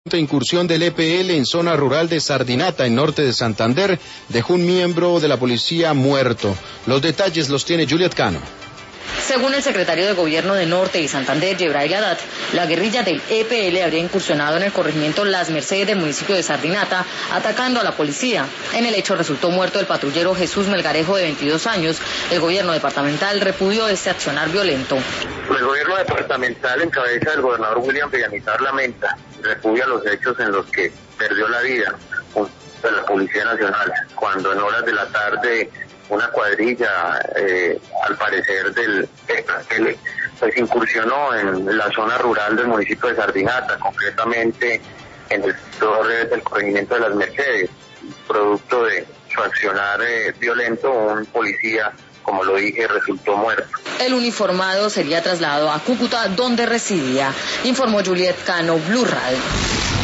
Incursión del EPL en zona rural de Sardinata, en norte de Santander, dejó un miembro de la policía muerto. Los detalles los tiene Juliet Cano. Según el secretario de Gobierno de Norte y Santander, Yebrail Haddad, la guerrilla del EPL habría incursionado en el corregimiento Las Mercedes del municipio de Sardinata, atacando a la policía. En el hecho resultó muerto el patrullero Jesús Melgarejo, de 22 años. El gobierno departamental repudió este accionar violento. El gobierno departamental, en cabeza del gobernador William Villamizar, lamenta y repudia los hechos en los que perdió la vida de la Policía Nacional, cuando en horas de la tarde una cuadrilla, al parecer del EPL, pues incursionó en la zona rural del municipio de Sardinata, concretamente en el sector del corregimiento de Las Mercedes. Producto de su accionar violento, un policía, como lo dije, resultó muerto. El uniformado sería trasladado a Cúcuta, donde residía, informó Juliet Cano, Blue Radio.